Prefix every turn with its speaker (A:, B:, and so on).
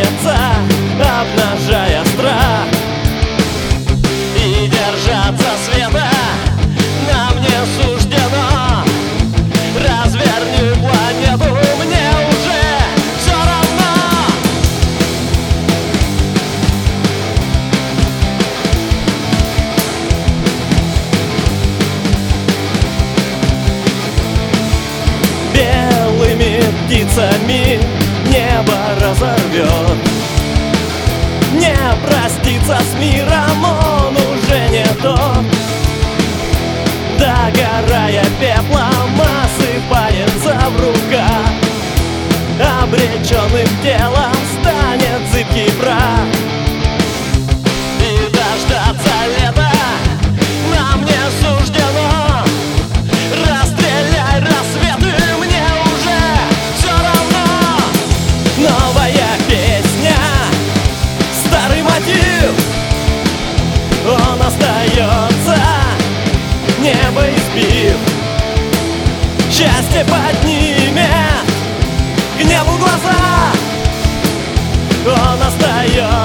A: раздвигается, обнажая страх. И держаться света нам не суждено. Разверни планету, мне уже все равно. Белыми птицами небо разорвет. Не проститься с миром, он уже не тот. Догорая пеплом, осыпается в руках. Обреченным телом станет зыбкий прах. И дождаться лета нам не суждено. Расстреляй рассветы, мне уже все равно. Новая песня, старый мотив, он остается, небо избив. Счастье поднимет к небу глаза, он остается.